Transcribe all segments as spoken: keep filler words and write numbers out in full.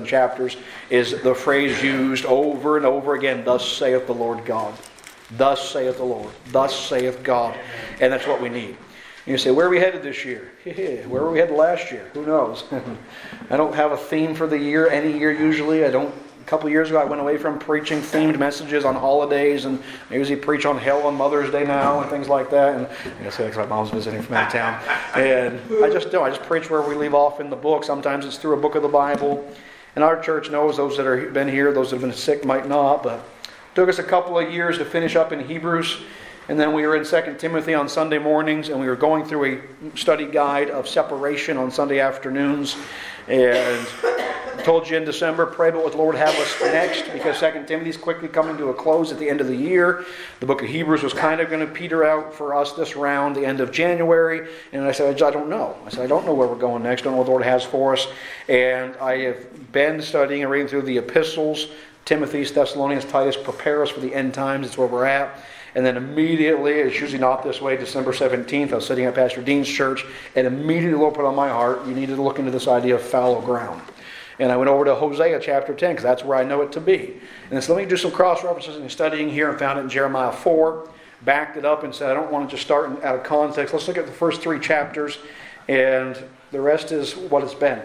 seven chapters, is the phrase used over and over again, thus saith the Lord God. Thus saith the Lord. Thus saith God. And that's what we need. And you say, where are we headed this year? Where were we headed last year? Who knows? I don't have a theme for the year, any year usually. I don't. A couple of years ago, I went away from preaching themed messages on holidays, and I usually preach on hell on Mother's Day now and things like that. And I guess because my mom's visiting from out of town, and I just do. I just preach where we leave off in the book. Sometimes it's through a book of the Bible, and our church knows those that have been here, those that have been sick might not. But it took us a couple of years to finish up in Hebrews, and then we were in Second Timothy on Sunday mornings, and we were going through a study guide of separation on Sunday afternoons, and I told you in December, pray about what the Lord have us next, because Second Timothy is quickly coming to a close at the end of the year. The book of Hebrews was kind of going to peter out for us this round, the end of January. And I said, I don't know. I said, I don't know where we're going next. I don't know what the Lord has for us. And I have been studying and reading through the epistles, Timothy, Thessalonians, Titus, prepare us for the end times. It's where we're at. And then immediately, it's usually not this way, December seventeenth, I was sitting at Pastor Dean's church, and immediately the Lord put on my heart, you need to look into this idea of fallow ground. And I went over to Hosea chapter ten, because that's where I know it to be. And so let me do some cross-references and studying here, and found it in Jeremiah four, backed it up and said, I don't want to just start out of context. Let's look at the first three chapters, and the rest is what it's been.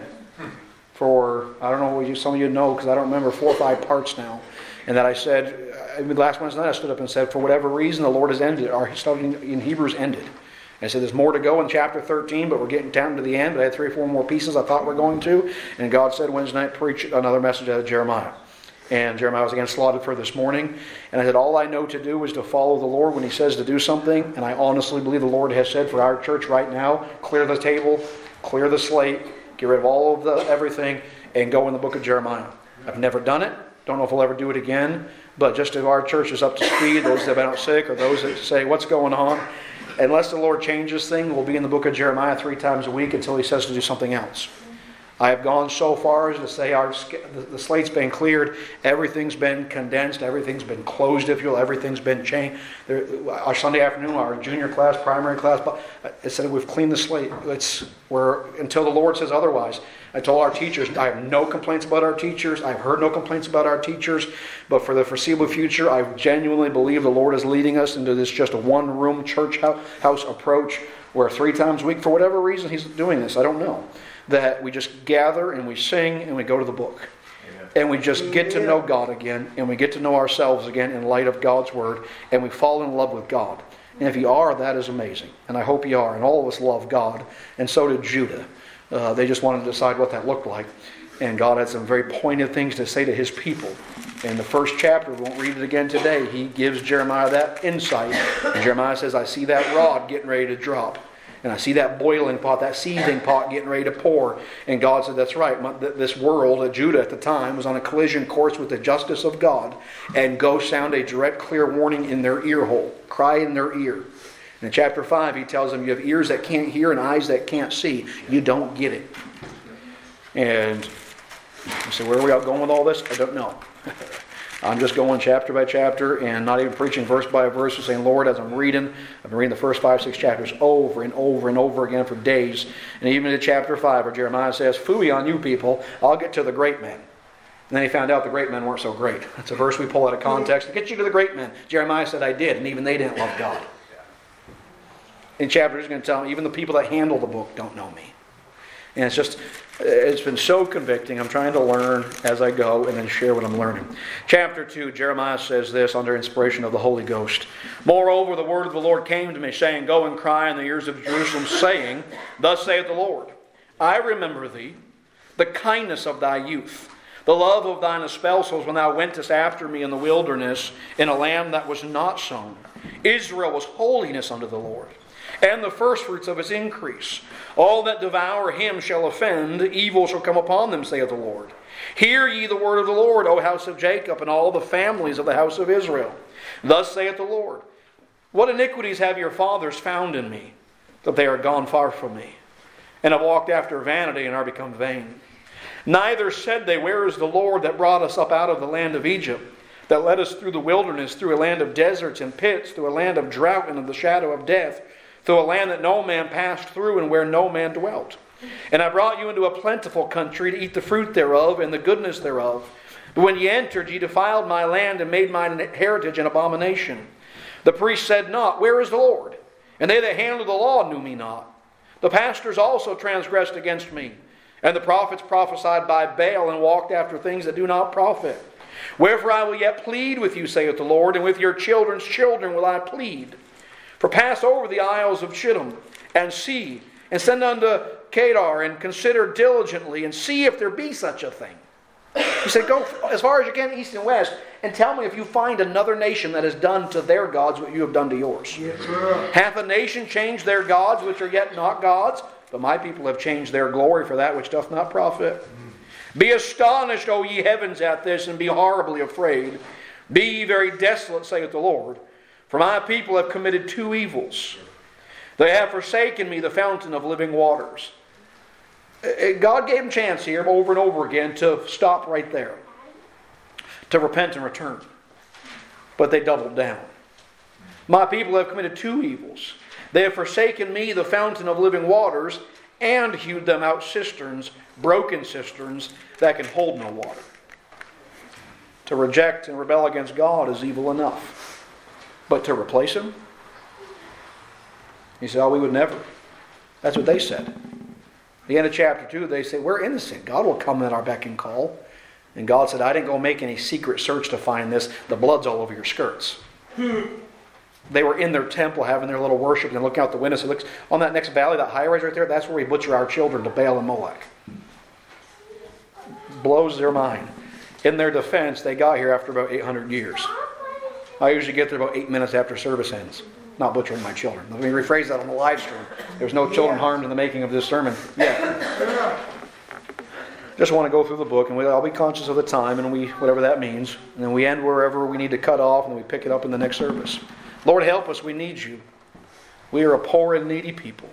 For, I don't know what you, some of you know, because I don't remember, four or five parts now. And that I said, I mean, last Wednesday night I stood up and said, for whatever reason, the Lord has ended, our study in Hebrews ended. And I said, there's more to go in chapter thirteen, but we're getting down to the end. But I had three or four more pieces I thought we were going to. And God said Wednesday night, preach another message out of Jeremiah. And Jeremiah was again slotted for this morning. And I said, all I know to do is to follow the Lord when He says to do something. And I honestly believe the Lord has said for our church right now, clear the table, clear the slate, get rid of all of the everything, and go in the book of Jeremiah. I've never done it. Don't know if we'll ever do it again. But just if our church is up to speed, those that have been out sick, or those that say, what's going on? Unless the Lord changes things, we'll be in the book of Jeremiah three times a week until He says to do something else. I have gone so far as to say our the, the slate's been cleared, everything's been condensed, everything's been closed, if you will, everything's been changed. There, our Sunday afternoon, our junior class, primary class, it said we've cleaned the slate. It's where until the Lord says otherwise. I told our teachers, I have no complaints about our teachers. I've heard no complaints about our teachers. But for the foreseeable future, I genuinely believe the Lord is leading us into this just a one-room church house approach where three times a week, for whatever reason He's doing this, I don't know, that we just gather and we sing and we go to the book. Amen. And we just get to know God again, and we get to know ourselves again in light of God's Word, and we fall in love with God. And if you are, that is amazing. And I hope you are. And all of us love God. And so did Judah. Uh, they just wanted to decide what that looked like. And God had some very pointed things to say to His people. In the first chapter, we won't read it again today, He gives Jeremiah that insight. And Jeremiah says, I see that rod getting ready to drop. And I see that boiling pot, that seething pot getting ready to pour. And God said, that's right. This world, Judah at the time, was on a collision course with the justice of God. And go sound a direct, clear warning in their ear hole. Cry in their ear. And in chapter five, He tells them, you have ears that can't hear and eyes that can't see. You don't get it. And you say, where are we out going with all this? I don't know. I'm just going chapter by chapter and not even preaching verse by verse, and saying, Lord, as I'm reading, I've been reading the first five, six chapters over and over and over again for days. And even in chapter five, where Jeremiah says, phooey on you people, I'll get to the great men. And then he found out the great men weren't so great. That's a verse we pull out of context. To get you to the great men. Jeremiah said, I did, and even they didn't love God. In chapter, he's going to tell them, even the people that handle the book don't know me. And it's just, it's been so convicting. I'm trying to learn as I go and then share what I'm learning. Chapter two, Jeremiah says this under inspiration of the Holy Ghost. Moreover, the word of the Lord came to me, saying, go and cry in the ears of Jerusalem, saying, thus saith the Lord, I remember thee, the kindness of thy youth, the love of thine espousals when thou wentest after me in the wilderness, in a land that was not sown. Israel was holiness unto the Lord, and the firstfruits of his increase. All that devour him shall offend, evil shall come upon them, saith the Lord. Hear ye the word of the Lord, O house of Jacob, and all the families of the house of Israel. Thus saith the Lord, what iniquities have your fathers found in me, that they are gone far from me, and have walked after vanity, and are become vain? Neither said they, where is the Lord that brought us up out of the land of Egypt, that led us through the wilderness, through a land of deserts and pits, through a land of drought and of the shadow of death, through a land that no man passed through and where no man dwelt. And I brought you into a plentiful country to eat the fruit thereof and the goodness thereof. But when ye entered, ye defiled my land and made mine heritage an abomination. The priest said not, Where is the Lord? And they that handled the law knew me not. The pastors also transgressed against me. And the prophets prophesied by Baal and walked after things that do not profit. Wherefore I will yet plead with you, saith the Lord, and with your children's children will I plead. For pass over the isles of Shittim, and see, and send unto Kedar, and consider diligently, and see if there be such a thing. He said, Go as far as you can east and west, and tell me if you find another nation that has done to their gods what you have done to yours. Yes, hath a nation changed their gods, which are yet not gods? But my people have changed their glory for that which doth not profit. Be astonished, O ye heavens, at this, and be horribly afraid. Be ye very desolate, saith the Lord. For my people have committed two evils. They have forsaken me, the fountain of living waters. God gave them a chance here over and over again to stop right there, to repent and return. But they doubled down. My people have committed two evils. They have forsaken me, the fountain of living waters, and hewed them out cisterns, broken cisterns, that can hold no water. To reject and rebel against God is evil enough. But to replace Him? He said, oh, we would never. That's what they said. At the end of chapter two, they say, we're innocent. God will come at our beck and call. And God said, I didn't go make any secret search to find this. The blood's all over your skirts. They were in their temple having their little worship and looking out the window. So looks on that next valley, that high rise right there, that's where we butcher our children to Baal and Molech. Blows their mind. In their defense, they got here after about eight hundred years. I usually get there about eight minutes after service ends. Not butchering my children. Let me rephrase that on the live stream. There's no children harmed in the making of this sermon yet. Just want to go through the book, and we'll all be conscious of the time, and we whatever that means. And then we end wherever we need to cut off, and then we pick it up in the next service. Lord, help us. We need you. We are a poor and needy people.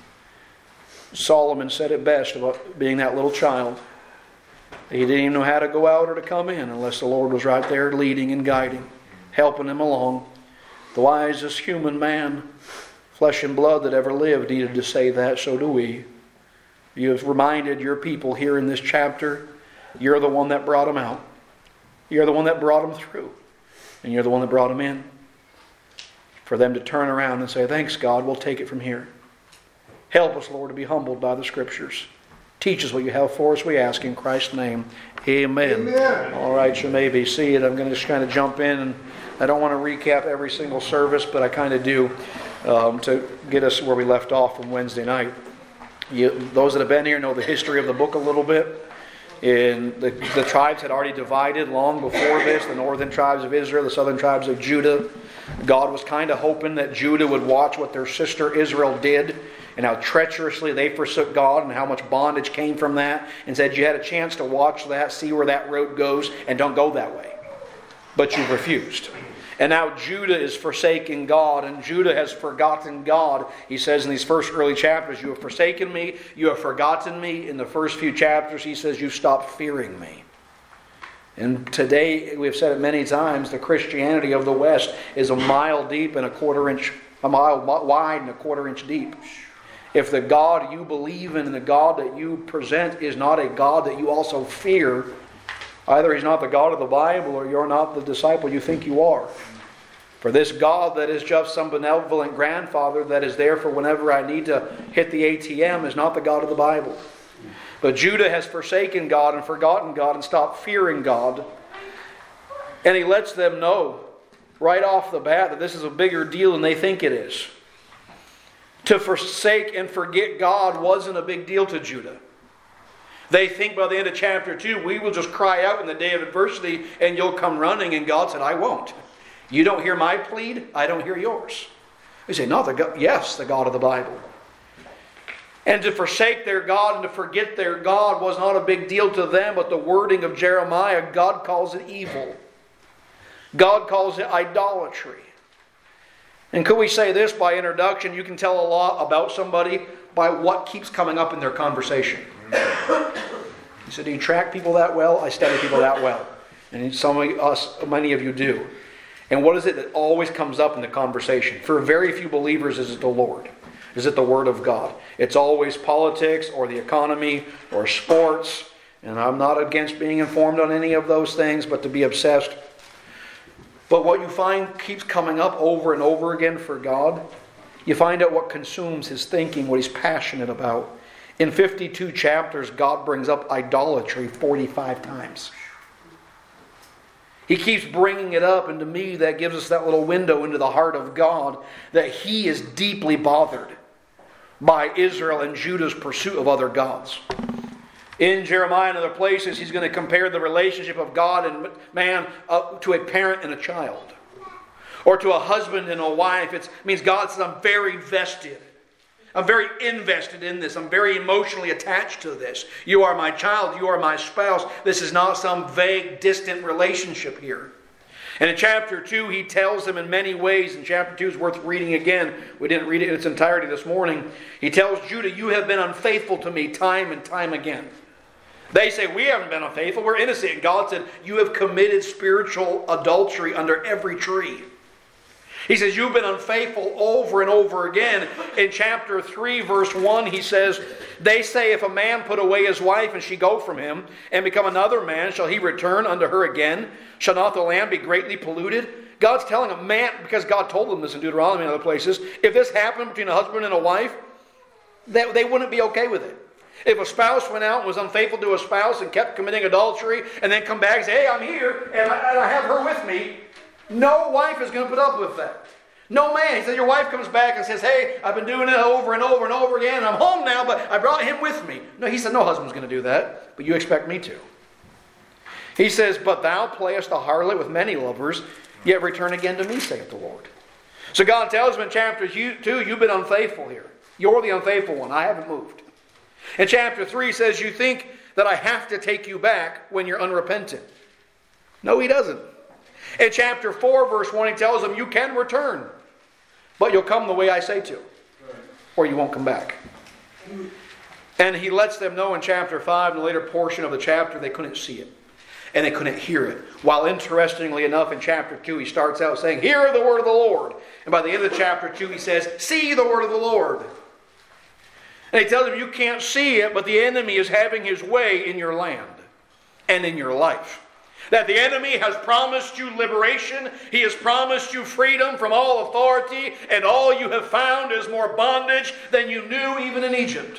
Solomon said it best about being that little child. He didn't even know how to go out or to come in unless the Lord was right there leading and guiding, helping him along. The wisest human man, flesh and blood that ever lived, needed to say that. So do we. You have reminded your people here in this chapter, you're the one that brought them out. You're the one that brought them through. And you're the one that brought them in. For them to turn around and say, thanks God, we'll take it from here. Help us, Lord, to be humbled by the Scriptures. Teach us what you have for us, we ask in Christ's name. Amen. Amen. All right, you may be seated. I'm going to just kind of jump in. And I don't want to recap every single service, but I kind of do um, to get us where we left off from Wednesday night. You, those that have been here know the history of the book a little bit. In the, the tribes had already divided long before this. The northern tribes of Israel, the southern tribes of Judah. God was kind of hoping that Judah would watch what their sister Israel did and how treacherously they forsook God and how much bondage came from that, and said you had a chance to watch that, see where that road goes, and don't go that way. But you've refused. And now Judah is forsaking God, and Judah has forgotten God. He says in these first early chapters, you have forsaken me, you have forgotten me. In the first few chapters, he says, you've stopped fearing me. And today, we've said it many times, the Christianity of the West is a mile deep and a quarter inch, a mile wide and a quarter inch deep. If the God you believe in and the God that you present is not a God that you also fear, either He's not the God of the Bible or you're not the disciple you think you are. For this God that is just some benevolent grandfather that is there for whenever I need to hit the A T M is not the God of the Bible. But Judah has forsaken God and forgotten God and stopped fearing God. And he lets them know right off the bat that this is a bigger deal than they think it is. To forsake and forget God wasn't a big deal to Judah. They think by the end of chapter two, we will just cry out in the day of adversity and you'll come running. And God said, I won't. You don't hear my plead, I don't hear yours. They say, no, the God, yes, the God of the Bible. And to forsake their God and to forget their God was not a big deal to them, but the wording of Jeremiah, God calls it evil. God calls it idolatry. And could we say this by introduction? You can tell a lot about somebody by what keeps coming up in their conversation. He said, do you track people that well? I study people that well. And some of us, many of you do. And what is it that always comes up in the conversation? For very few believers is it the Lord. Is it the Word of God? It's always politics or the economy or sports. And I'm not against being informed on any of those things, but to be obsessed. But what you find keeps coming up over and over again for God, you find out what consumes His thinking, what He's passionate about. In fifty-two chapters, God brings up idolatry forty-five times. He keeps bringing it up, and to me that gives us that little window into the heart of God, that He is deeply bothered by Israel and Judah's pursuit of other gods. In Jeremiah and other places, he's going to compare the relationship of God and man uh, to a parent and a child. Or to a husband and a wife. It's, it means God says, I'm very vested. I'm very invested in this. I'm very emotionally attached to this. You are my child. You are my spouse. This is not some vague, distant relationship here. And in chapter two, he tells them in many ways, and chapter two is worth reading again. We didn't read it in its entirety this morning. He tells Judah, you have been unfaithful to me time and time again. They say, we haven't been unfaithful, we're innocent. And God said, you have committed spiritual adultery under every tree. He says, you've been unfaithful over and over again. In chapter three, verse one, he says, they say, if a man put away his wife and she go from him and become another man, shall he return unto her again? Shall not the land be greatly polluted? God's telling a man, because God told them this in Deuteronomy and other places, if this happened between a husband and a wife, they, they wouldn't be okay with it. If a spouse went out and was unfaithful to a spouse and kept committing adultery and then come back and say, hey, I'm here and I, and I have her with me, no wife is going to put up with that. No man. He said, your wife comes back and says, hey, I've been doing it over and over and over again and I'm home now, but I brought him with me. No, he said, no husband's going to do that, but you expect me to. He says, but thou playest the harlot with many lovers, yet return again to me, saith the Lord. So God tells him in chapter two, you've been unfaithful here. You're the unfaithful one. I haven't moved. In chapter three says, you think that I have to take you back when you're unrepentant. No, he doesn't. In chapter four, verse one, he tells them, you can return, but you'll come the way I say to, or you won't come back. And he lets them know in chapter five, in the later portion of the chapter, they couldn't see it. And they couldn't hear it. While interestingly enough, in chapter two, he starts out saying, hear the word of the Lord. And by the end of chapter two, he says, see the word of the Lord. And he tells them, you can't see it, but the enemy is having his way in your land and in your life. That the enemy has promised you liberation. He has promised you freedom from all authority. And all you have found is more bondage than you knew even in Egypt.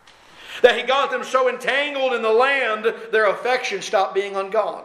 That he got them so entangled in the land, their affection stopped being on God.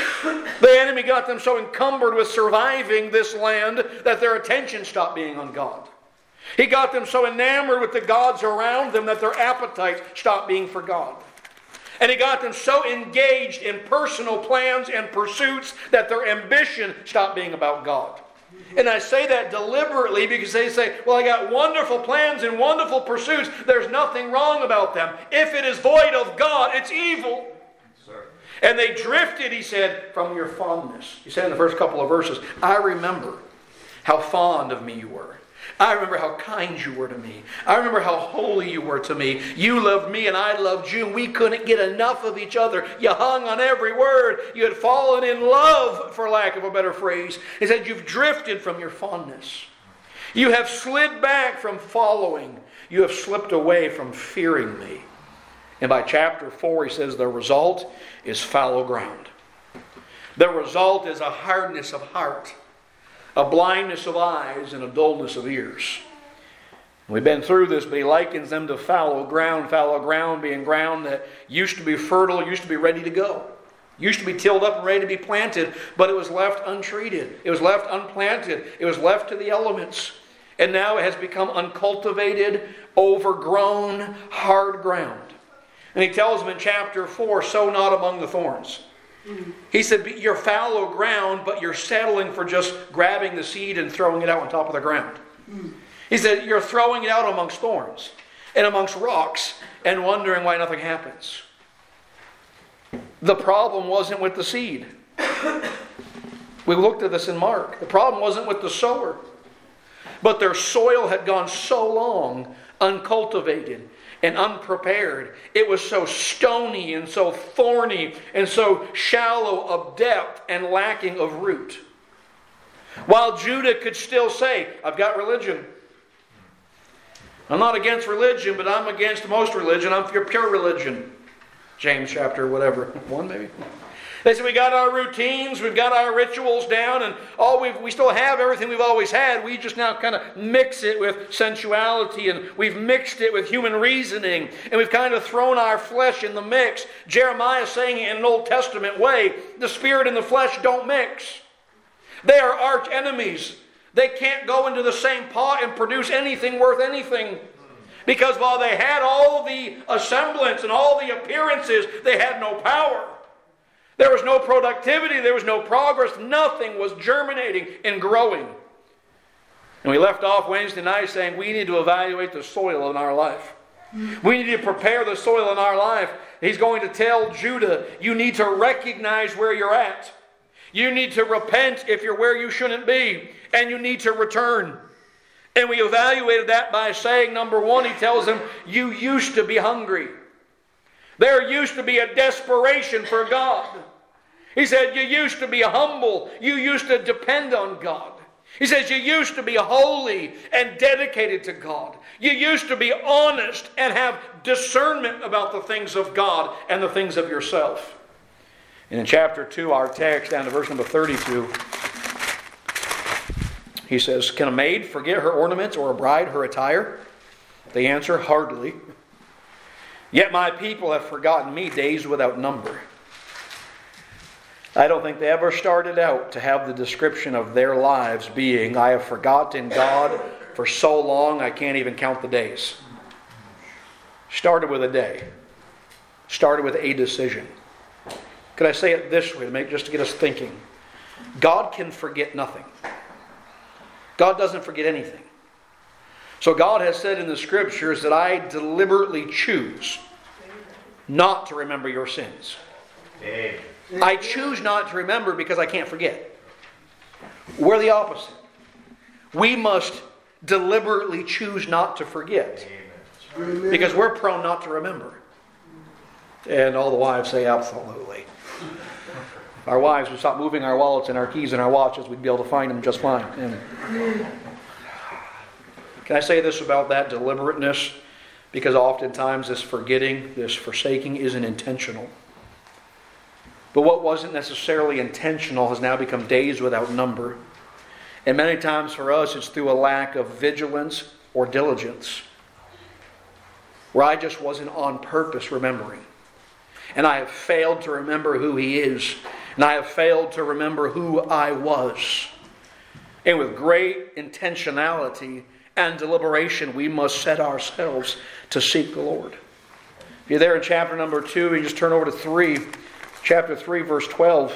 The enemy got them so encumbered with surviving this land that their attention stopped being on God. He got them so enamored with the gods around them that their appetite stopped being for God. And he got them so engaged in personal plans and pursuits that their ambition stopped being about God. And I say that deliberately because they say, well, I got wonderful plans and wonderful pursuits. There's nothing wrong about them. If it is void of God, it's evil. Sir. And they drifted, he said, from your fondness. He said in the first couple of verses, I remember how fond of me you were. I remember how kind you were to me. I remember how holy you were to me. You loved me and I loved you. We couldn't get enough of each other. You hung on every word. You had fallen in love, for lack of a better phrase. He said, you've drifted from your fondness. You have slid back from following. You have slipped away from fearing me. And by chapter four, he says, the result is fallow ground. The result is a hardness of heart, a blindness of eyes, and a dullness of ears. We've been through this, but he likens them to fallow ground. Fallow ground being ground that used to be fertile, used to be ready to go. Used to be tilled up and ready to be planted, but it was left untreated. It was left unplanted. It was left to the elements. And now it has become uncultivated, overgrown, hard ground. And he tells them in chapter four, sow not among the thorns. He said, you're fallow ground, but you're settling for just grabbing the seed and throwing it out on top of the ground. He said, you're throwing it out amongst thorns and amongst rocks and wondering why nothing happens. The problem wasn't with the seed. We looked at this in Mark. The problem wasn't with the sower. But their soil had gone so long uncultivated and unprepared. It was so stony and so thorny and so shallow of depth and lacking of root. While Judah could still say, I've got religion. I'm not against religion, but I'm against most religion. I'm for pure religion. James chapter whatever, one maybe. They said we got our routines, we've got our rituals down, and all we we still have everything we've always had. We just now kind of mix it with sensuality, and we've mixed it with human reasoning, and we've kind of thrown our flesh in the mix. Jeremiah is saying it in an Old Testament way, the spirit and the flesh don't mix. They are arch enemies. They can't go into the same pot and produce anything worth anything. Because while they had all the semblance and all the appearances, they had no power. There was no productivity, there was no progress, nothing was germinating and growing. And we left off Wednesday night saying we need to evaluate the soil in our life. We need to prepare the soil in our life. He's going to tell Judah, you need to recognize where you're at. You need to repent if you're where you shouldn't be. And you need to return. And we evaluated that by saying, number one, he tells them, you used to be hungry. There used to be a desperation for God. He said, you used to be humble. You used to depend on God. He says, you used to be holy and dedicated to God. You used to be honest and have discernment about the things of God and the things of yourself. And in chapter two, our text, down to verse number thirty-two, he says, can a maid forget her ornaments or a bride her attire? They answer, hardly. Yet my people have forgotten me days without number. I don't think they ever started out to have the description of their lives being, I have forgotten God for so long I can't even count the days. Started with a day. Started with a decision. Could I say it this way to make just to get us thinking? God can forget nothing. God doesn't forget anything. So God has said in the Scriptures that I deliberately choose not to remember your sins. Amen. I choose not to remember because I can't forget. We're the opposite. We must deliberately choose not to forget. Amen. Because we're prone not to remember. And all the wives say, absolutely. If our wives would stop moving our wallets and our keys and our watches, we'd be able to find them just fine. And can I say this about that deliberateness? Because oftentimes this forgetting, this forsaking isn't intentional. But what wasn't necessarily intentional has now become days without number. And many times for us it's through a lack of vigilance or diligence. Where I just wasn't on purpose remembering. And I have failed to remember who He is. And I have failed to remember who I was. And with great intentionality and deliberation, we must set ourselves to seek the Lord. If you're there in chapter number two, you just turn over to three. Chapter three, verse twelve.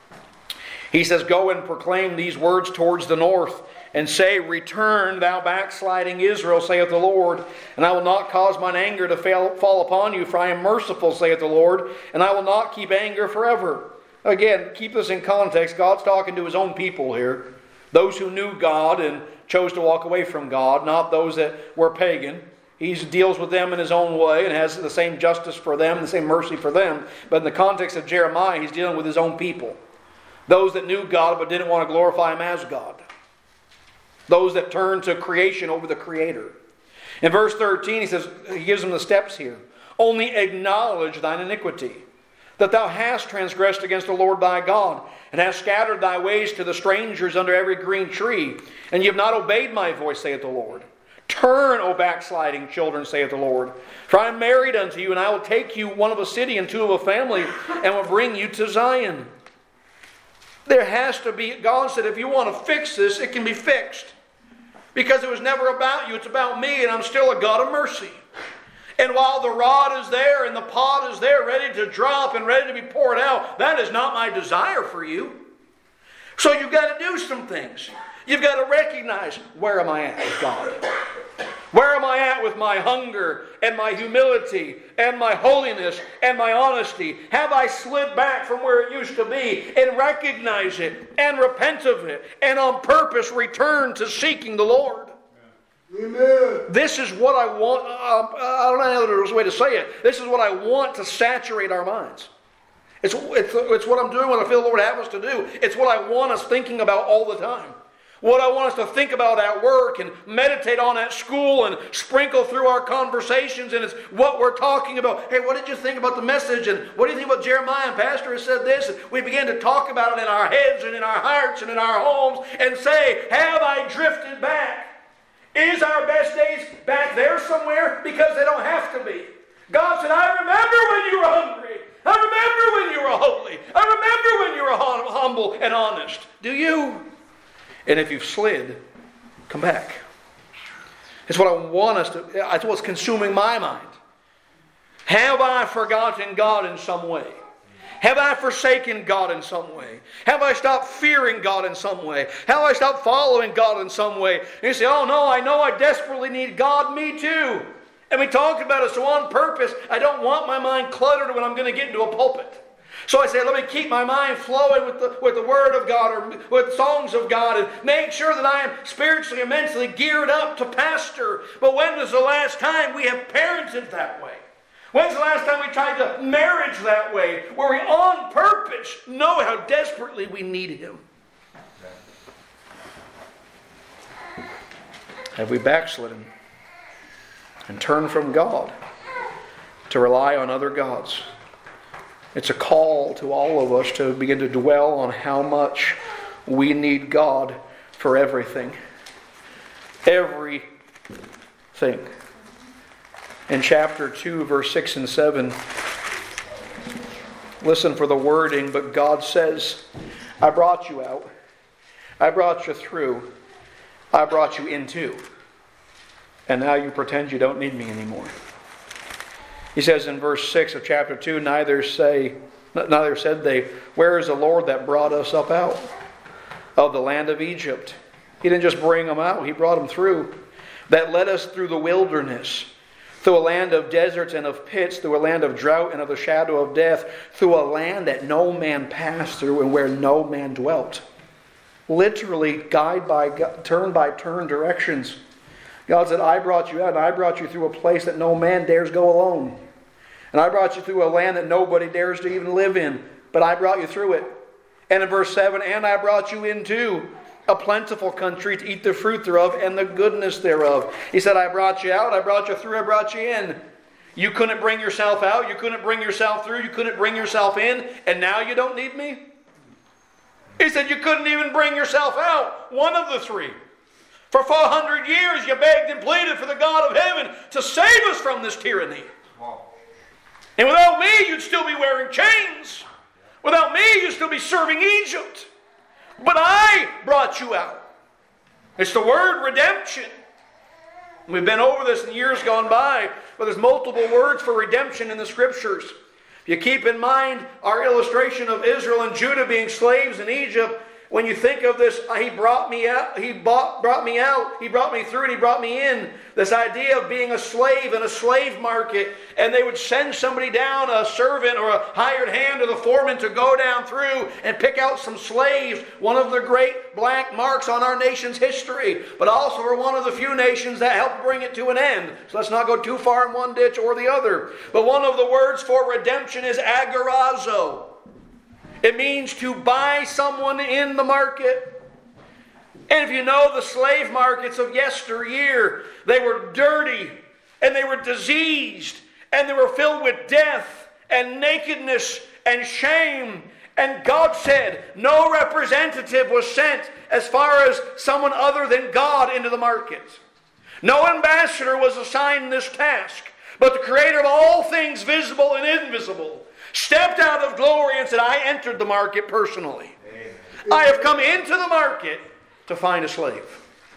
He says, go and proclaim these words towards the north, and say, return, thou backsliding Israel, saith the Lord, and I will not cause mine anger to fail, fall upon you, for I am merciful, saith the Lord, and I will not keep anger forever. Again, keep this in context. God's talking to His own people here. Those who knew God and chose to walk away from God, not those that were pagan. He deals with them in His own way and has the same justice for them, the same mercy for them. But in the context of Jeremiah, He's dealing with His own people. Those that knew God but didn't want to glorify Him as God. Those that turned to creation over the Creator. In verse thirteen, he says, he gives them the steps here. Only acknowledge thine iniquity, that thou hast transgressed against the Lord thy God, and hast scattered thy ways to the strangers under every green tree, and ye have not obeyed my voice, saith the Lord. Turn, O backsliding children, saith the Lord. For I am married unto you, and I will take you one of a city and two of a family, and will bring you to Zion. There has to be, God said, if you want to fix this, it can be fixed. Because it was never about you, it's about me, and I'm still a God of mercy. And while the rod is there and the pot is there ready to drop and ready to be poured out, that is not my desire for you. So you've got to do some things. You've got to recognize, where am I at with God? Where am I at with my hunger and my humility and my holiness and my honesty? Have I slid back from where it used to be and recognize it and repent of it and on purpose return to seeking the Lord? Amen. This is what I want. Uh, I don't know if there's a way to say it. This is what I want to saturate our minds. It's, it's, it's what I'm doing, what I feel the Lord has us to do. It's what I want us thinking about all the time. what I want us to think about at work and meditate on at school and sprinkle through our conversations, and it's what we're talking about. Hey, what did you think about the message? And what do you think about Jeremiah? And Pastor has said this. And we begin to talk about it in our heads and in our hearts and in our homes and say, have I drifted back? Is our best days back there somewhere? Because they don't have to be. God said, I remember when you were hungry. I remember when you were holy. I remember when you were hum- humble and honest. Do you? And if you've slid, come back. It's what I want us to, it's what's consuming my mind. Have I forgotten God in some way? Have I forsaken God in some way? Have I stopped fearing God in some way? Have I stopped following God in some way? And you say, oh no, I know I desperately need God. Me too. And we talked about it, so on purpose, I don't want my mind cluttered when I'm going to get into a pulpit. So I say, let me keep my mind flowing with the, with the Word of God or with songs of God and make sure that I am spiritually and mentally geared up to pastor. But when was the last time we have parented that way? When's the last time we tried to marriage that way, where we on purpose know how desperately we need Him? Have we backslidden and turned from God to rely on other gods? It's a call to all of us to begin to dwell on how much we need God for everything. Everything. In chapter two, verse six and seven, listen for the wording, but God says, I brought you out. I brought you through. I brought you into. And now you pretend you don't need me anymore. He says in verse six of chapter two, neither say, neither said they, where is the Lord that brought us up out of the land of Egypt? He didn't just bring them out, He brought them through. That led us through the wilderness, through a land of deserts and of pits, through a land of drought and of the shadow of death, through a land that no man passed through and where no man dwelt. Literally, guide by turn by turn directions. God said, I brought you out, and I brought you through a place that no man dares go alone. And I brought you through a land that nobody dares to even live in. But I brought you through it. And in verse seven, and I brought you into a plentiful country to eat the fruit thereof and the goodness thereof. He said, I brought you out, I brought you through, I brought you in. You couldn't bring yourself out, you couldn't bring yourself through, you couldn't bring yourself in, and now you don't need me? He said you couldn't even bring yourself out. One of the three. For four hundred years you begged and pleaded for the God of heaven to save us from this tyranny. And without me, you'd still be wearing chains. Without me, you'd still be serving Egypt. But I brought you out. It's the word redemption. We've been over this in years gone by, but there's multiple words for redemption in the Scriptures. If you keep in mind our illustration of Israel and Judah being slaves in Egypt, when you think of this, He brought me out, He bought, brought me out, He brought me through, and He brought me in. This idea of being a slave in a slave market, and they would send somebody down, a servant or a hired hand or the foreman, to go down through and pick out some slaves. One of the great black marks on our nation's history, but also we're one of the few nations that helped bring it to an end. So let's not go too far in one ditch or the other. But one of the words for redemption is agorazo. It means to buy someone in the market. And if you know the slave markets of yesteryear, they were dirty and they were diseased and they were filled with death and nakedness and shame. And God said no representative was sent as far as someone other than God into the market. No ambassador was assigned this task, but the Creator of all things visible and invisible stepped out of glory and said, I entered the market personally. Amen. I have come into the market to find a slave.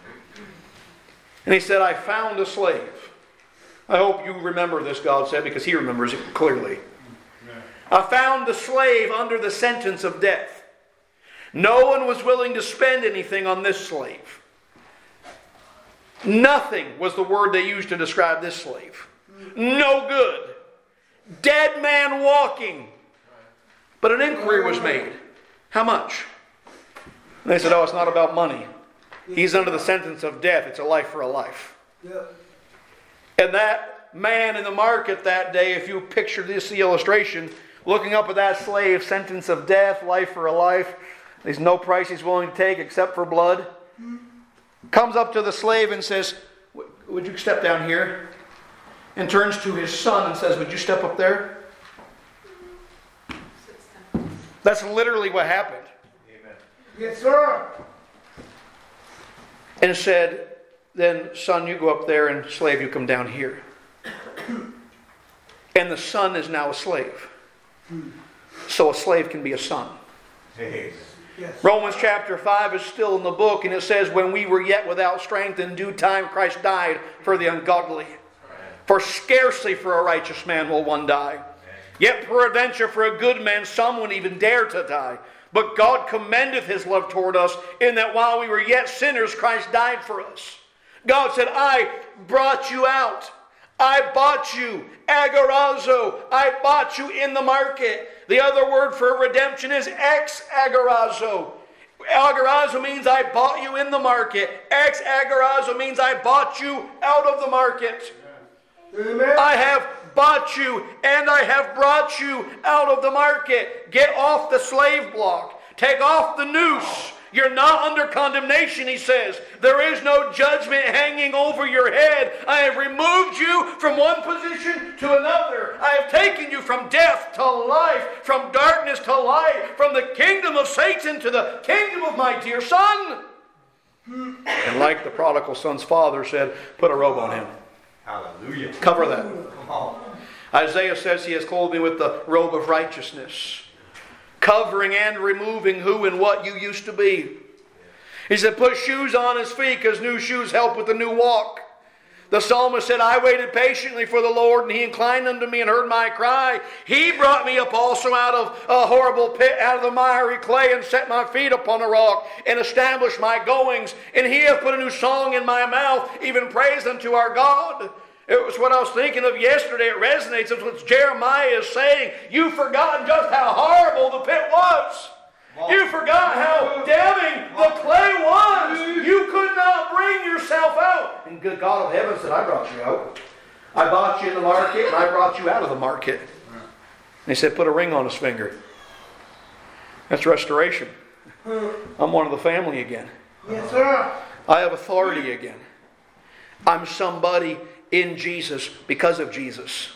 And He said, I found a slave. I hope you remember this, God said, because He remembers it clearly. Amen. I found the slave under the sentence of death. No one was willing to spend anything on this slave. Nothing was the word they used to describe this slave. No good. Dead man walking. But an inquiry was made. How much? And they said, oh, it's not about money. He's under the sentence of death. It's a life for a life. Yeah. And that man in the market that day, if you picture this the illustration, looking up at that slave, sentence of death, life for a life, there's no price he's willing to take except for blood. comes up to the slave and says, would you step down here? And turns to his son and says, would you step up there? That's literally what happened. Amen. Yes, sir. And said, then son, you go up there, and slave, you come down here. And the son is now a slave. So a slave can be a son. Amen. Yes. Romans chapter five is still in the book, and it says, when we were yet without strength, in due time Christ died for the ungodly. For scarcely for a righteous man will one die. Yet peradventure for a good man some would even dare to die. But God commendeth his love toward us, in that while we were yet sinners, Christ died for us. God said, I brought you out. I bought you. Agarazo. I bought you in the market. The other word for redemption is ex-agarazo. Agarazo means I bought you in the market. Ex-agarazo means I bought you out of the market. Amen. I have bought you and I have brought you out of the market. Get off the slave block. Take off the noose. You're not under condemnation, he says. There is no judgment hanging over your head. I have removed you from one position to another. I have taken you from death to life, from darkness to light, from the kingdom of Satan to the kingdom of my dear son. And like the prodigal son's father said, put a robe on him. Hallelujah. Cover that. Come on. Isaiah says he has clothed me with the robe of righteousness, covering and removing who and what you used to be. He said, put shoes on his feet, because new shoes help with the new walk. The psalmist said, I waited patiently for the Lord, and he inclined unto me and heard my cry. He brought me up also out of a horrible pit, out of the miry clay, and set my feet upon a rock, and established my goings. And he hath put a new song in my mouth, even praise unto our God. It was what I was thinking of yesterday. It resonates with what Jeremiah is saying. You've forgotten just how horrible the pit was. You forgot how damning the clay was. You could not bring yourself out. And good God of heaven said, I brought you out. I bought you in the market, and I brought you out of the market. And he said, put a ring on his finger. That's restoration. I'm one of the family again. Yes, sir. I have authority again. I'm somebody in Jesus because of Jesus.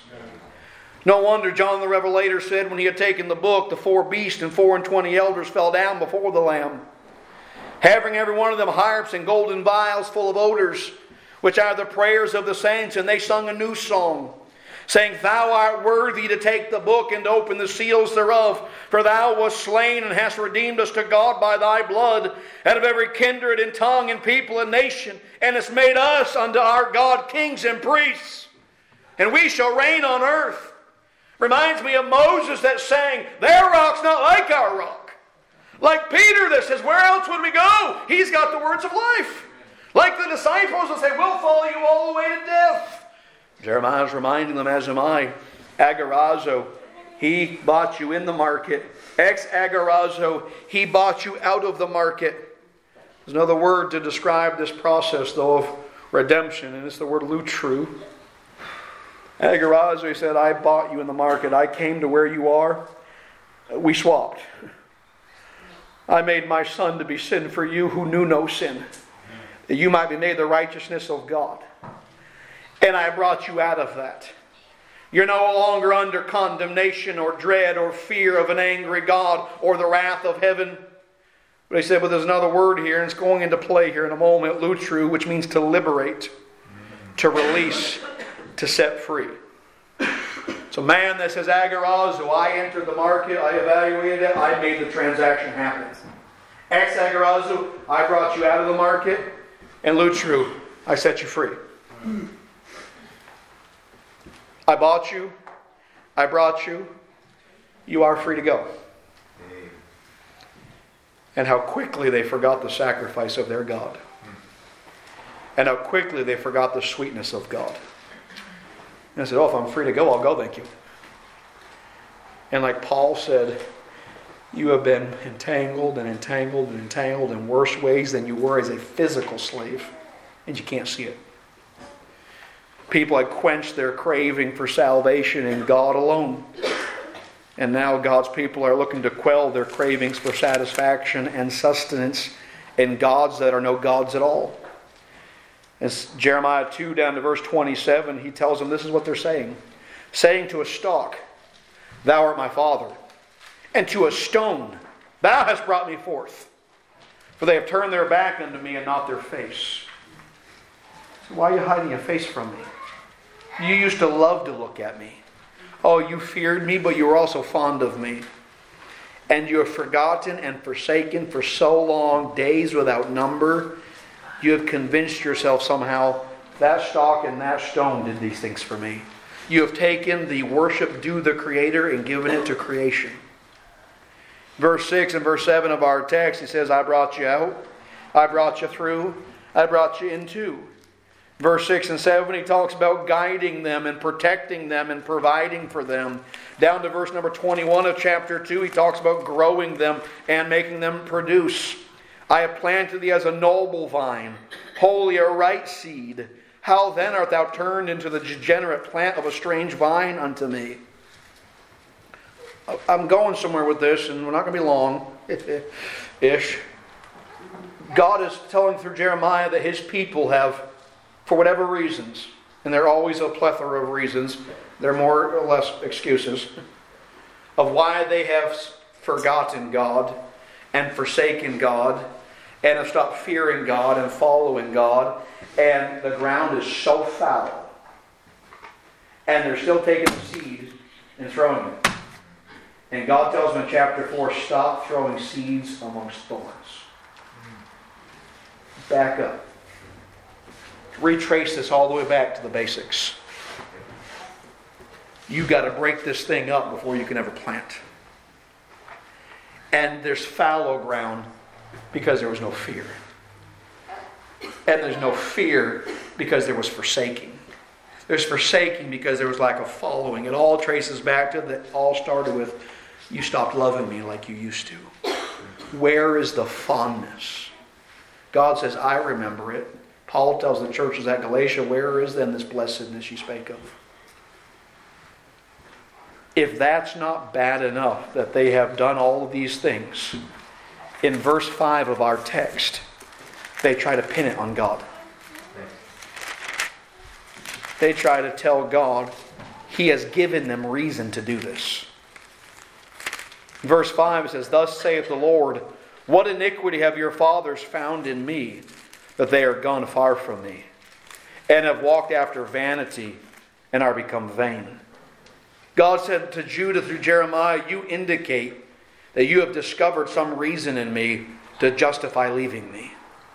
No wonder John the Revelator said when he had taken the book, the four beasts and four and twenty elders fell down before the Lamb, having every one of them harps and golden vials full of odors, which are the prayers of the saints. And they sung a new song, saying, Thou art worthy to take the book and to open the seals thereof. For thou wast slain and hast redeemed us to God by thy blood, out of every kindred and tongue and people and nation, and hast made us unto our God kings and priests, and we shall reign on earth. Reminds me of Moses that sang, their rock's not like our rock. Like Peter that says, where else would we go? He's got the words of life. Like the disciples that say, we'll follow you all the way to death. Jeremiah is reminding them, as am I. Agarazo, he bought you in the market. Ex-agarazo, he bought you out of the market. There's another word to describe this process, though, of redemption, and it's the word lutru. Agarazo, he said, I bought you in the market. I came to where you are. We swapped. I made my son to be sin for you who knew no sin, that you might be made the righteousness of God. And I brought you out of that. You're no longer under condemnation or dread or fear of an angry God or the wrath of heaven. But he said, but there's another word here, and it's going into play here in a moment, lutru, which means to liberate, to release, to set free. So man that says, agarazo, I entered the market, I evaluated it, I made the transaction happen. Ex-agarazo, I brought you out of the market, and lutru, I set you free. I bought you, I brought you, you are free to go. And how quickly they forgot the sacrifice of their God. And how quickly they forgot the sweetness of God. And I said, oh, if I'm free to go, I'll go, thank you. And like Paul said, you have been entangled and entangled and entangled in worse ways than you were as a physical slave. And you can't see it. People had quenched their craving for salvation in God alone. And now God's people are looking to quell their cravings for satisfaction and sustenance and gods that are no gods at all. As Jeremiah two down to verse twenty-seven, he tells them this is what they're saying. Saying to a stalk, Thou art my father, and to a stone, Thou hast brought me forth. For they have turned their back unto me and not their face. So why are you hiding your face from me? You used to love to look at me. Oh, you feared me, but you were also fond of me. And you have forgotten and forsaken for so long, days without number. You have convinced yourself somehow that stalk and that stone did these things for me. You have taken the worship due the Creator and given it to creation. Verse six and verse seven of our text, he says, I brought you out, I brought you through, I brought you into. Verse six and seven, he talks about guiding them and protecting them and providing for them. Down to verse number twenty-one of chapter two, he talks about growing them and making them produce. I have planted thee as a noble vine, wholly a right seed. How then art thou turned into the degenerate plant of a strange vine unto me? I'm going somewhere with this, and we're not going to be long. Ish. God is telling through Jeremiah that His people have, for whatever reasons, and there are always a plethora of reasons, there are more or less excuses, of why they have forgotten God and forsaken God and have stopped fearing God and following God, and the ground is so foul. And they're still taking the seed and throwing it. And God tells them in chapter four, stop throwing seeds amongst thorns. Back up. Retrace this all the way back to the basics. You've got to break this thing up before you can ever plant. And there's fallow ground because there was no fear. And there's no fear because there was forsaking. There's forsaking because there was lack of following. It all traces back to that. All started with, you stopped loving me like you used to. Where is the fondness? God says, I remember it. Paul tells the churches at Galatia, where is then this blessedness you spake of? If that's not bad enough that they have done all of these things, in verse five of our text, they try to pin it on God. They try to tell God He has given them reason to do this. Verse five says, Thus saith the Lord, what iniquity have your fathers found in me, that they are gone far from me, and have walked after vanity, and are become vain. God said to Judah through Jeremiah, you indicate that you have discovered some reason in me to justify leaving me.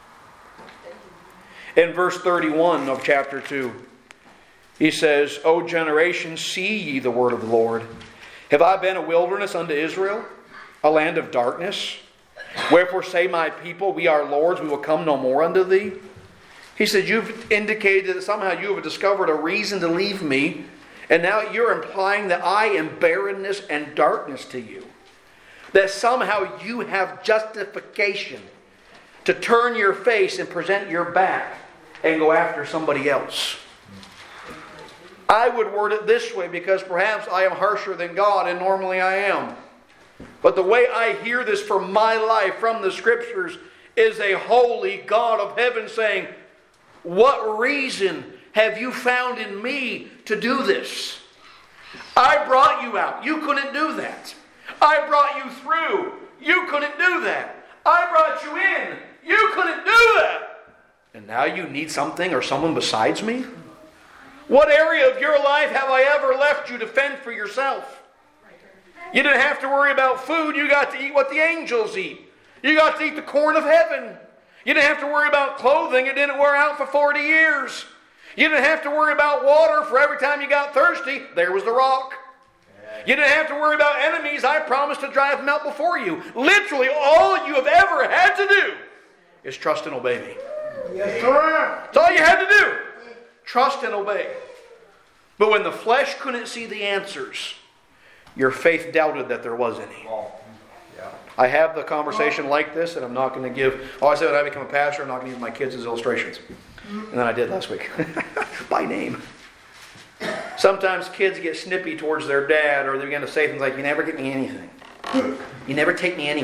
In verse thirty-one of chapter two, he says, O generation, see ye the word of the Lord. Have I been a wilderness unto Israel, a land of darkness? Wherefore say my people, we are Lord's, we will come no more unto thee. He said, you've indicated that somehow you have discovered a reason to leave me, and now you're implying that I am barrenness and darkness to you. That somehow you have justification to turn your face and present your back and go after somebody else. I would word it this way because perhaps I am harsher than God, and normally I am. But the way I hear this from my life, from the Scriptures, is a holy God of heaven saying, what reason have you found in me to do this? I brought you out. You couldn't do that. I brought you through. You couldn't do that. I brought you in. You couldn't do that. And now you need something or someone besides me? What area of your life have I ever left you to fend for yourself? You didn't have to worry about food. You got to eat what the angels eat. You got to eat the corn of heaven. You didn't have to worry about clothing. It didn't wear out for forty years. You didn't have to worry about water. For every time you got thirsty, there was the rock. You didn't have to worry about enemies. I promised to drive them out before you. Literally, all you have ever had to do is trust and obey me. Yes, sir. That's all you had to do. Trust and obey. But when the flesh couldn't see the answers, your faith doubted that there was any. I have the conversation like this, and I'm not going to give... Oh, I said when I become a pastor, I'm not going to use my kids as illustrations. And then I did last week. By name. Sometimes kids get snippy towards their dad, or they're going to say things like, you never get me anything. You never take me anywhere.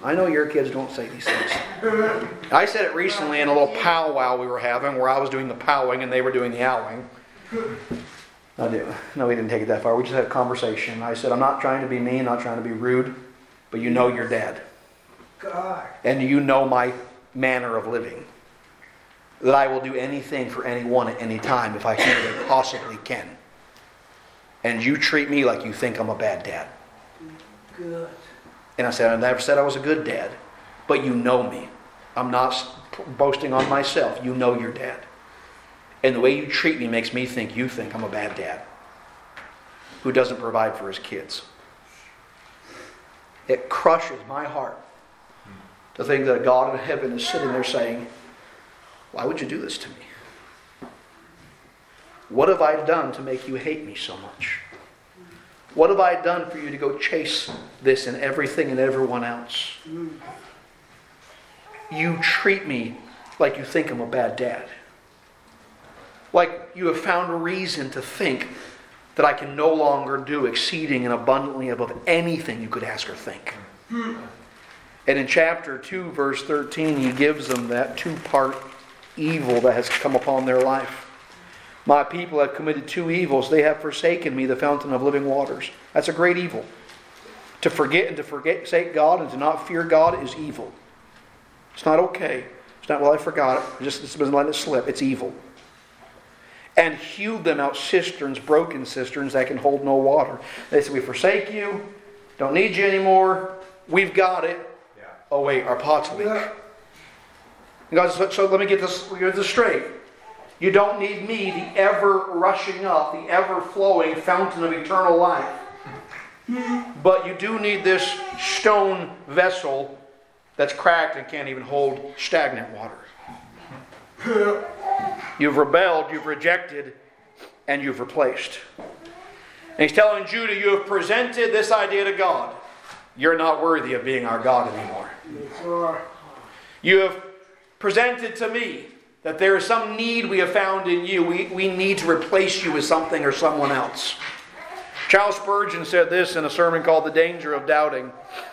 I know your kids don't say these things. I said it recently in a little powwow we were having where I was doing the powing and they were doing the owing. I do. No, we didn't take it that far. We just had a conversation. I said, I'm not trying to be mean, not trying to be rude, but you know your dad. God. And you know my manner of living. That I will do anything for anyone at any time if I humanly possibly can. And you treat me like you think I'm a bad dad. Good. And I said, I never said I was a good dad, but you know me. I'm not boasting on myself. You know your dad. And the way you treat me makes me think you think I'm a bad dad who doesn't provide for his kids. It crushes my heart to think that God in heaven is sitting there saying, why would you do this to me? What have I done to make you hate me so much? What have I done for you to go chase this and everything and everyone else? You treat me like you think I'm a bad dad. Like you have found a reason to think that I can no longer do exceeding and abundantly above anything you could ask or think. And in chapter two, verse thirteen, he gives them that two-part evil that has come upon their life. My people have committed two evils. They have forsaken me, the fountain of living waters. That's a great evil. To forget and to forsake God and to not fear God is evil. It's not okay. It's not, well, I forgot it. Just it's been letting it slip. It's evil. And hewed them out cisterns, broken cisterns that can hold no water. They said, we forsake you. Don't need you anymore. We've got it. Yeah. Oh wait, our pot's weak. And God says, so let me get this, get this straight. You don't need me, the ever rushing up, the ever flowing fountain of eternal life. But you do need this stone vessel that's cracked and can't even hold stagnant water. You've rebelled, you've rejected, and you've replaced. And he's telling Judah, you have presented this idea to God. You're not worthy of being our God anymore. Yes, sir. You have presented to me that there is some need we have found in you. We, we need to replace you with something or someone else. Charles Spurgeon said this in a sermon called The Danger of Doubting.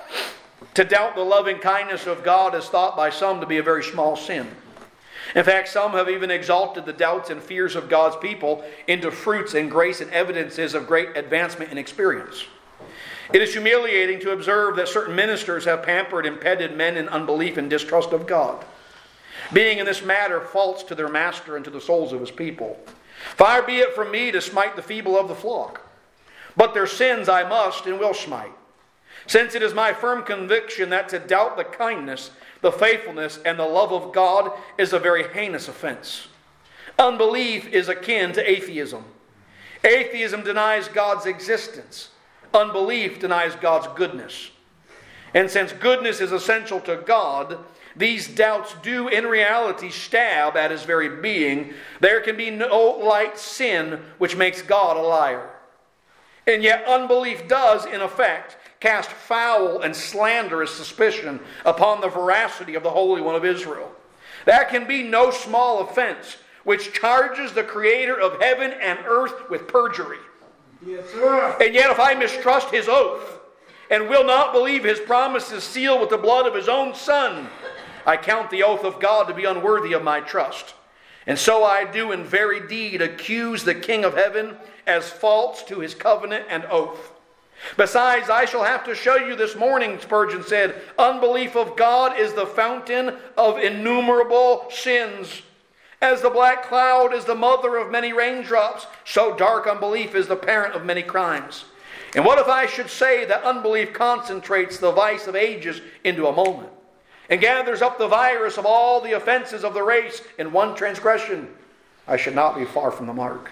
To doubt the loving kindness of God is thought by some to be a very small sin. In fact, some have even exalted the doubts and fears of God's people into fruits and grace and evidences of great advancement and experience. It is humiliating to observe that certain ministers have pampered and petted men in unbelief and distrust of God, being in this matter false to their master and to the souls of his people. Far be it from me to smite the feeble of the flock, but their sins I must and will smite, since it is my firm conviction that to doubt the kindness, the faithfulness, and the love of God is a very heinous offense. Unbelief is akin to atheism. Atheism denies God's existence. Unbelief denies God's goodness. And since goodness is essential to God, these doubts do in reality stab at his very being. There can be no light sin which makes God a liar. And yet unbelief does, in effect, cast foul and slanderous suspicion upon the veracity of the Holy One of Israel. That can be no small offense, which charges the Creator of heaven and earth with perjury. Yes, sir. And yet if I mistrust his oath and will not believe his promises sealed with the blood of his own Son, I count the oath of God to be unworthy of my trust. And so I do in very deed accuse the King of heaven as false to his covenant and oath. Besides, I shall have to show you this morning, Spurgeon said, unbelief of God is the fountain of innumerable sins. As the black cloud is the mother of many raindrops, so dark unbelief is the parent of many crimes. And what if I should say that unbelief concentrates the vice of ages into a moment, and gathers up the virus of all the offenses of the race in one transgression? I should not be far from the mark.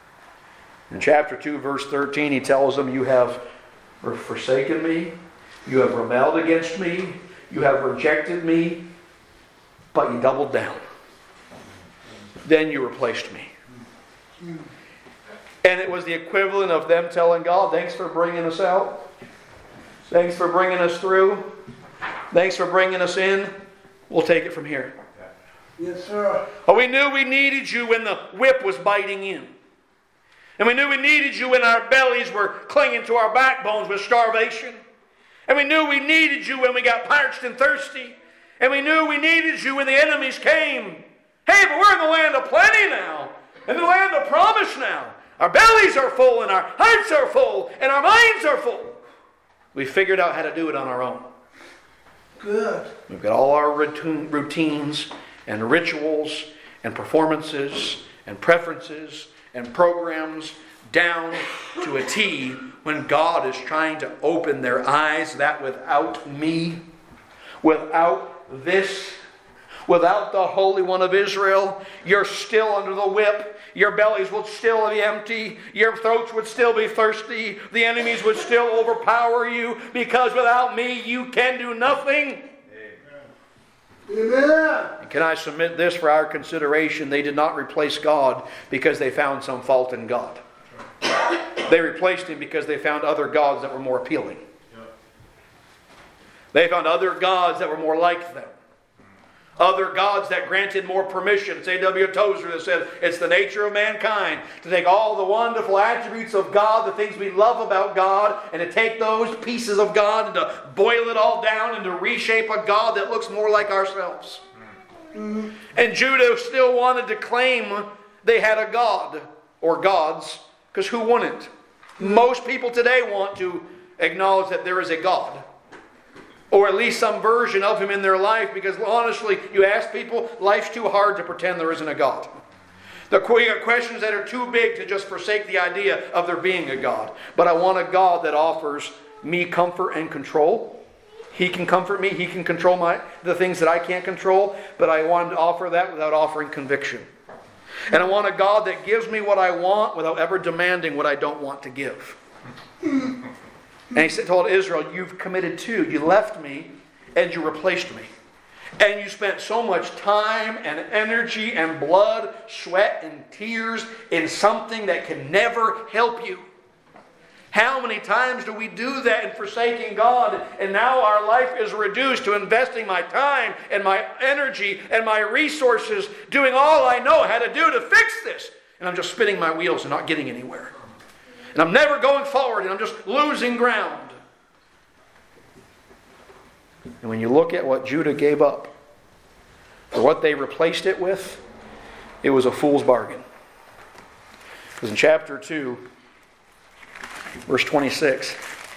In chapter two, verse thirteen, he tells them, you have forsaken me, you have rebelled against me, you have rejected me, but you doubled down. Then you replaced me. And it was the equivalent of them telling God, thanks for bringing us out. Thanks for bringing us through. Thanks for bringing us in. We'll take it from here. Yes, sir. Oh, we knew we needed you when the whip was biting in. And we knew we needed you when our bellies were clinging to our backbones with starvation. And we knew we needed you when we got parched and thirsty. And we knew we needed you when the enemies came. Hey, but we're in the land of plenty now. In the land of promise now. Our bellies are full and our hearts are full and our minds are full. We figured out how to do it on our own. Good. We've got all our routines and rituals and performances and preferences and programs down to a T, when God is trying to open their eyes that without me, without this, without the Holy One of Israel, you're still under the whip. Your bellies would still be empty. Your throats would still be thirsty. The enemies would still overpower you, because without me you can do nothing. Amen. And can I submit this for our consideration? They did not replace God because they found some fault in God. They replaced Him because they found other gods that were more appealing. They found other gods that were more like them. Other gods that granted more permission. It's A W Tozer that said it's the nature of mankind to take all the wonderful attributes of God, the things we love about God, and to take those pieces of God and to boil it all down and to reshape a God that looks more like ourselves. Mm-hmm. And Judah still wanted to claim they had a God or gods, because who wouldn't? Most people today want to acknowledge that there is a God, or at least some version of Him in their life, because honestly, you ask people, life's too hard to pretend there isn't a God. The questions that are too big to just forsake the idea of there being a God. But I want a God that offers me comfort and control. He can comfort me. He can control my the things that I can't control. But I want to offer that without offering conviction. And I want a God that gives me what I want without ever demanding what I don't want to give. And He told Israel, you've committed two. You left me and you replaced me. And you spent so much time and energy and blood, sweat and tears in something that can never help you. How many times do we do that in forsaking God? And now our life is reduced to investing my time and my energy and my resources doing all I know how to do to fix this. And I'm just spinning my wheels and not getting anywhere. And I'm never going forward, and I'm just losing ground. And when you look at what Judah gave up for what they replaced it with, it was a fool's bargain. Because in chapter two, verse twenty-six,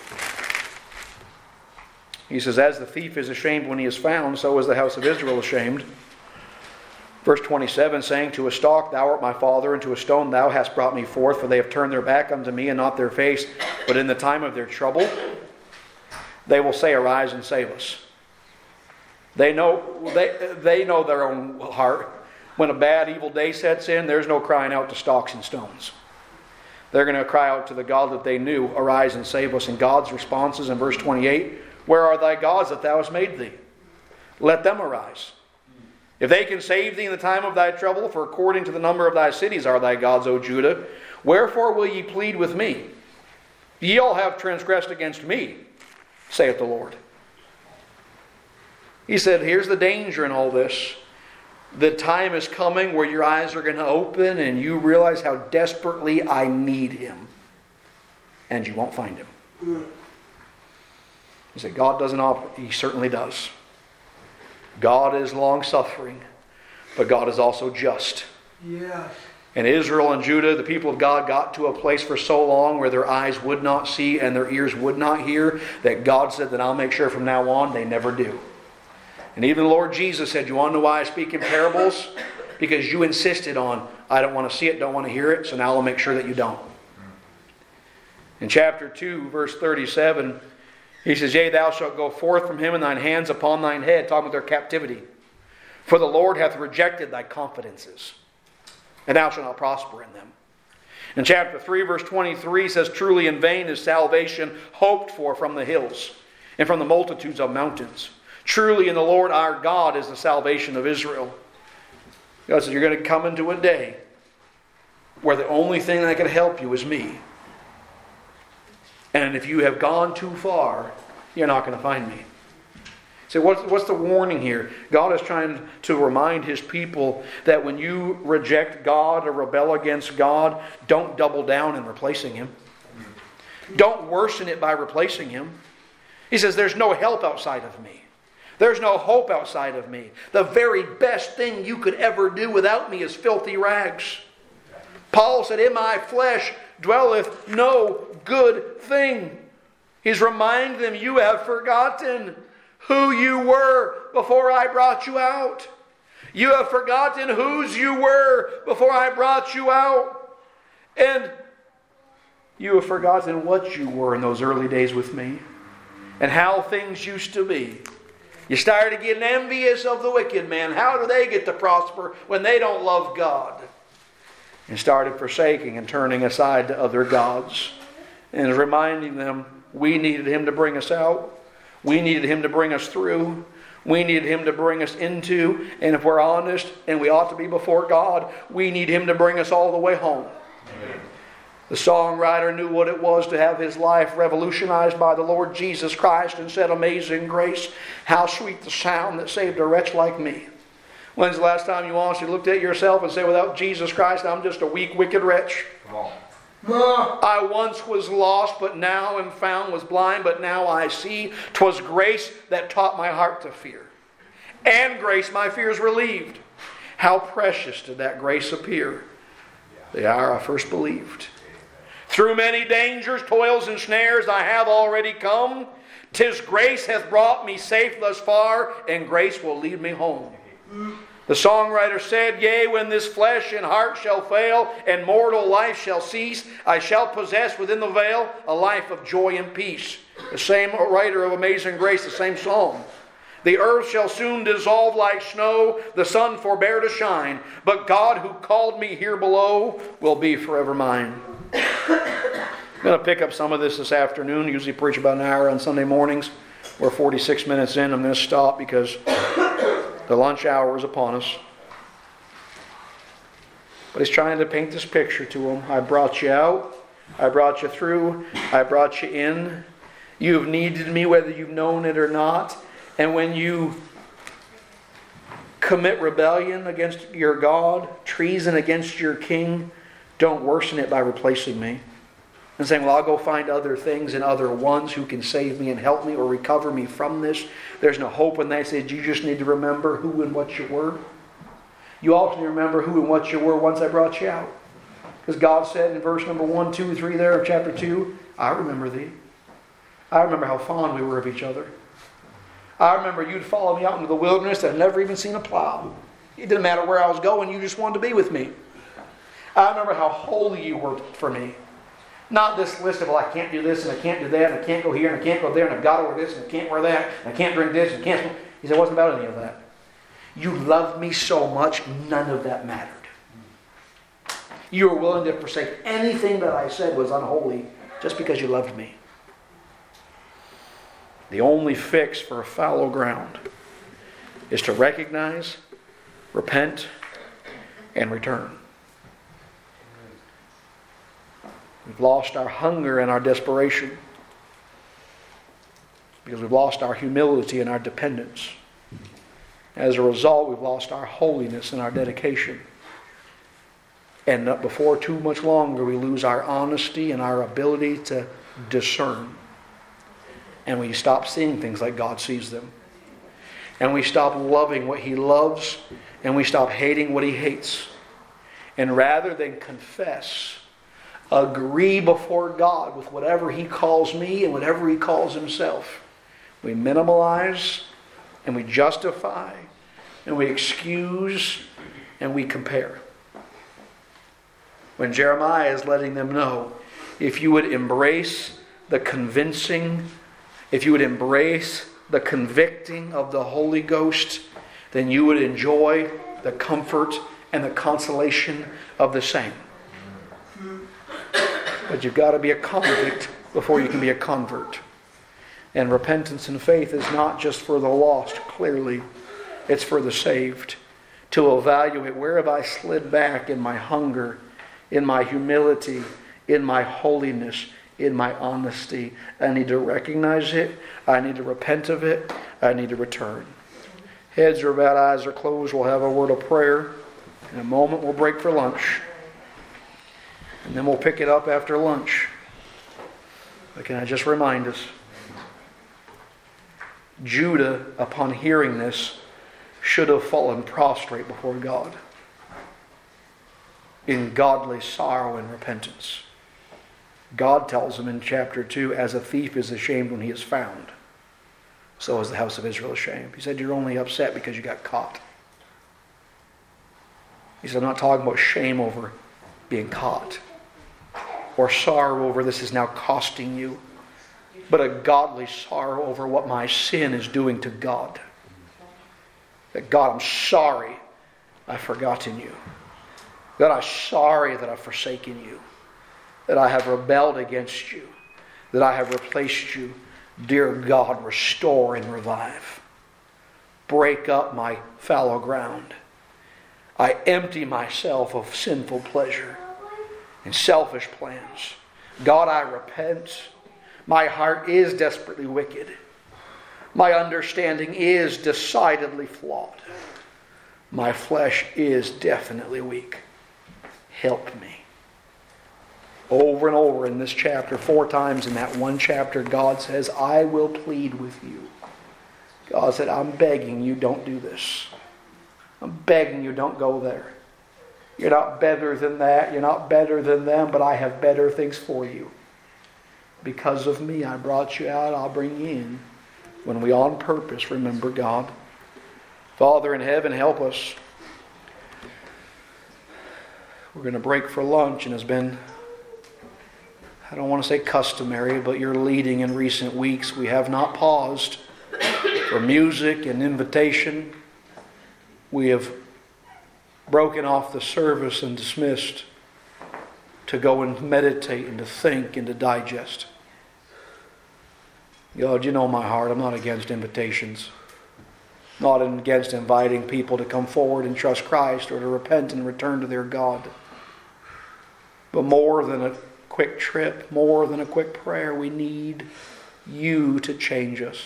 he says, as the thief is ashamed when he is found, so is the house of Israel ashamed. Verse twenty-seven, saying, to a stalk thou art my father, and to a stone thou hast brought me forth, for they have turned their back unto me and not their face. But in the time of their trouble, they will say, arise and save us. They know, they, they know their own heart. When a bad, evil day sets in, there's no crying out to stalks and stones. They're going to cry out to the God that they knew, arise and save us. And God's response is in verse twenty-eight, where are thy gods that thou hast made thee? Let them arise. If they can save thee in the time of thy trouble, for according to the number of thy cities are thy gods, O Judah, wherefore will ye plead with me? Ye all have transgressed against me, saith the Lord. He said, here's the danger in all this. The time is coming where your eyes are going to open and you realize how desperately I need Him. And you won't find Him. You say, God doesn't offer. He certainly does. God is long-suffering, but God is also just. Yes. And Israel and Judah, the people of God, got to a place for so long where their eyes would not see and their ears would not hear, that God said that I'll make sure from now on they never do. And even the Lord Jesus said, you want to know why I speak in parables? Because you insisted on, I don't want to see it, don't want to hear it, so now I'll make sure that you don't. In chapter two, verse thirty-seven, he says, yea, thou shalt go forth from him, and thine hands upon thine head, talking about their captivity. For the Lord hath rejected thy confidences, and thou shalt not prosper in them. In chapter three, verse twenty-three says, truly in vain is salvation hoped for from the hills, and from the multitudes of mountains. Truly in the Lord our God is the salvation of Israel. God said, you're going to come into a day where the only thing that can help you is me. And if you have gone too far, you're not going to find me. So what's, what's the warning here? God is trying to remind His people that when you reject God or rebel against God, don't double down in replacing Him. Don't worsen it by replacing Him. He says, there's no help outside of me. There's no hope outside of me. The very best thing you could ever do without me is filthy rags. Paul said, in my flesh dwelleth no good thing. He's reminding them, you have forgotten who you were before I brought you out. You have forgotten whose you were before I brought you out. And you have forgotten what you were in those early days with me. And how things used to be. You started getting envious of the wicked man. How do they get to prosper when they don't love God? And started forsaking and turning aside to other gods. And reminding them, we needed Him to bring us out. We needed Him to bring us through. We needed Him to bring us into. And if we're honest, and we ought to be before God, we need Him to bring us all the way home. Amen. The songwriter knew what it was to have his life revolutionized by the Lord Jesus Christ and said, amazing grace, how sweet the sound that saved a wretch like me. When's the last time you honestly looked at yourself and said, without Jesus Christ, I'm just a weak, wicked wretch? Come on. I once was lost, but now am found, was blind, but now I see. 'Twas grace that taught my heart to fear. And grace my fears relieved. How precious did that grace appear the hour I first believed. Through many dangers, toils, and snares I have already come. 'Tis grace hath brought me safe thus far, and grace will lead me home. The songwriter said, yea, when this flesh and heart shall fail, and mortal life shall cease, I shall possess within the veil a life of joy and peace. The same writer of Amazing Grace, the same psalm. The earth shall soon dissolve like snow, the sun forbear to shine, but God who called me here below will be forever mine. I'm going to pick up some of this this afternoon. I usually preach about an hour on Sunday mornings. We're forty-six minutes in. I'm going to stop because the lunch hour is upon us. But he's trying to paint this picture to them. I brought you out. I brought you through. I brought you in. You've needed me whether you've known it or not. And when you commit rebellion against your God, treason against your king, don't worsen it by replacing me. And saying, well, I'll go find other things and other ones who can save me and help me or recover me from this. There's no hope in that. He said, you just need to remember who and what you were. You also need to remember who and what you were once I brought you out. Because God said in verse number one, two, three there of chapter two, I remember thee. I remember how fond we were of each other. I remember you'd follow me out into the wilderness and I'd never even seen a plow. It didn't matter where I was going, you just wanted to be with me. I remember how holy you were for me. Not this list of, well, I can't do this and I can't do that and I can't go here and I can't go there and I've got to wear this and I can't wear that and I can't drink this and I can't. He said, it wasn't about any of that. You loved me so much, none of that mattered. You were willing to forsake anything that I said was unholy just because you loved me. The only fix for fallow ground is to recognize, repent, and return. We've lost our hunger and our desperation because we've lost our humility and our dependence. As a result, we've lost our holiness and our dedication. And before too much longer, we lose our honesty and our ability to discern. And we stop seeing things like God sees them. And we stop loving what He loves, and we stop hating what He hates. And rather than confess, agree before God with whatever He calls me and whatever He calls Himself, we minimalize and we justify and we excuse and we compare. When Jeremiah is letting them know, if you would embrace the convincing, if you would embrace the convicting of the Holy Ghost, then you would enjoy the comfort and the consolation of the same. But you've got to be a convict before you can be a convert. And repentance and faith is not just for the lost, clearly. It's for the saved. To evaluate, where have I slid back in my hunger, in my humility, in my holiness, in my honesty. I need to recognize it. I need to repent of it. I need to return. Heads are bowed, eyes are closed. We'll have a word of prayer. In a moment we'll break for lunch. And then we'll pick it up after lunch. But can I just remind us, Judah, upon hearing this, should have fallen prostrate before God in godly sorrow and repentance. God tells him in chapter two, as a thief is ashamed when he is found, so is the house of Israel ashamed. He said, you're only upset because you got caught. He said, I'm not talking about shame over being caught or sorrow over this is now costing you, but a godly sorrow over what my sin is doing to God. That God, I'm sorry I've forgotten you. God, I'm sorry that I've forsaken you. That I have rebelled against you. That I have replaced you. Dear God, restore and revive. Break up my fallow ground. I empty myself of sinful pleasure and selfish plans. God, I repent. My heart is desperately wicked. My understanding is decidedly flawed. My flesh is definitely weak. Help me. Over and over in this chapter, four times in that one chapter, God says, I will plead with you. God said, I'm begging you, don't do this. I'm begging you, don't go there. You're not better than that. You're not better than them, but I have better things for you. Because of me, I brought you out. I'll bring you in. When we on purpose remember God. Father in heaven, help us. We're going to break for lunch, and it's been, I don't want to say customary, but you're leading in recent weeks. We have not paused for music and invitation. We have broken off the service and dismissed to go and meditate and to think and to digest. God, you know my heart. I'm not against invitations. Not against inviting people to come forward and trust Christ or to repent and return to their God. But more than a quick trip, more than a quick prayer, we need you to change us.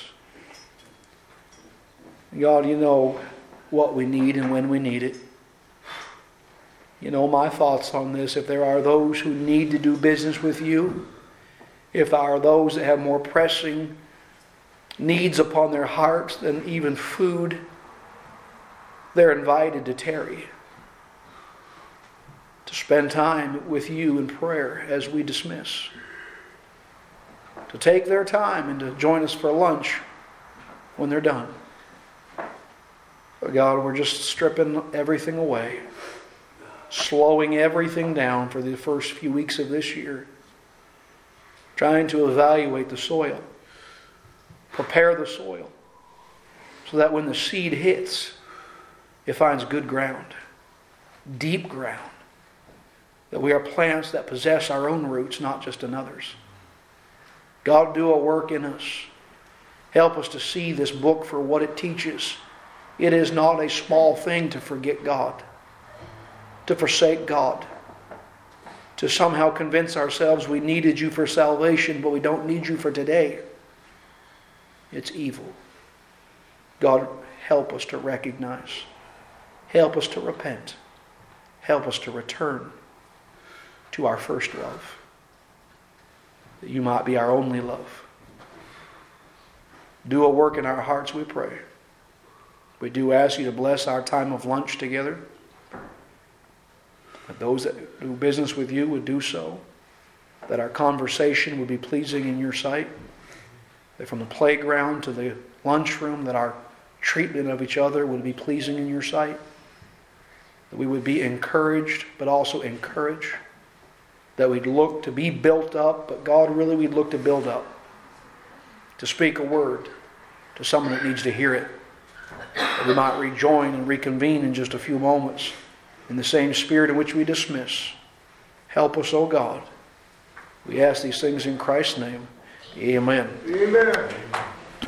God, you know what we need and when we need it. You know my thoughts on this. If there are those who need to do business with you, if there are those that have more pressing needs upon their hearts than even food, they're invited to tarry, to spend time with you in prayer as we dismiss, to take their time and to join us for lunch when they're done. But God, we're just stripping everything away, slowing everything down for the first few weeks of this year, trying to evaluate the soil, prepare the soil, so that when the seed hits, it finds good ground, deep ground, that we are plants that possess our own roots, not just another's. God, do a work in us. Help us to see this book for what it teaches. It is not a small thing to forget God, to forsake God, to somehow convince ourselves we needed you for salvation, but we don't need you for today. It's evil. God, help us to recognize. Help us to repent. Help us to return to our first love, that you might be our only love. Do a work in our hearts, we pray. We do ask you to bless our time of lunch together. That those that do business with you would do so. That our conversation would be pleasing in your sight. That from the playground to the lunchroom, that our treatment of each other would be pleasing in your sight. That we would be encouraged, but also encourage. That we'd look to be built up, but God, really we'd look to build up. To speak a word to someone that needs to hear it. That we might rejoin and reconvene in just a few moments in the same spirit in which we dismiss. Help us, O God. We ask these things in Christ's name. Amen. Amen.